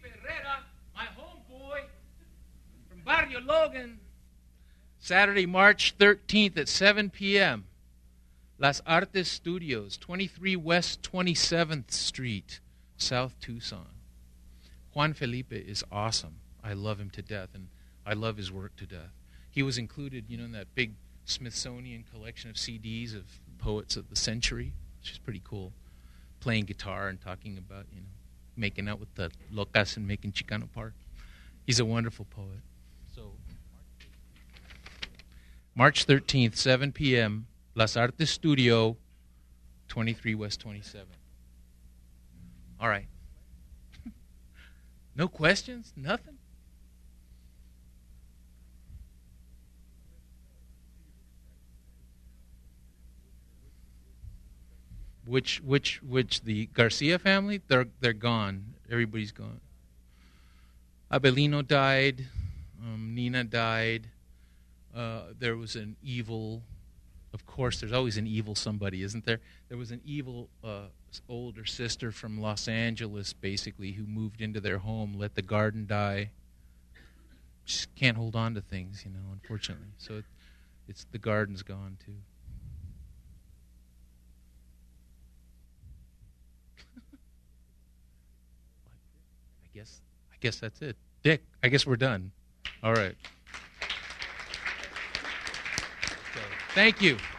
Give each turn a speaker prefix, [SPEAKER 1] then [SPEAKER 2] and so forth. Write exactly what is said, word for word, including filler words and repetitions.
[SPEAKER 1] Herrera, my homeboy from Barrio Logan. Saturday, March thirteenth at seven p.m. Las Artes Studios, twenty-three West twenty-seventh Street, South Tucson. Juan Felipe is awesome. I love him to death, and I love his work to death. He was included, you know, in that big Smithsonian collection of C Ds of poets of the century, which is pretty cool. Playing guitar and talking about, you know, making out with the locas and making Chicano Park. He's a wonderful poet. So, March thirteenth, seven p.m., Las Artes Studio, twenty-three West twenty-seventh. All right. No questions? Nothing? Which, which, which, the Garcia family? They're, they're gone. Everybody's gone. Abelino died. Um, Nina died. Uh, there was an evil, of course, there's always an evil somebody, isn't there? There was an evil uh, older sister from Los Angeles, basically, who moved into their home, let the garden die. Just can't hold on to things, you know, unfortunately. So it, it's the garden's gone, too. I guess, I guess that's it. Dick, I guess we're done. All right. So, thank you.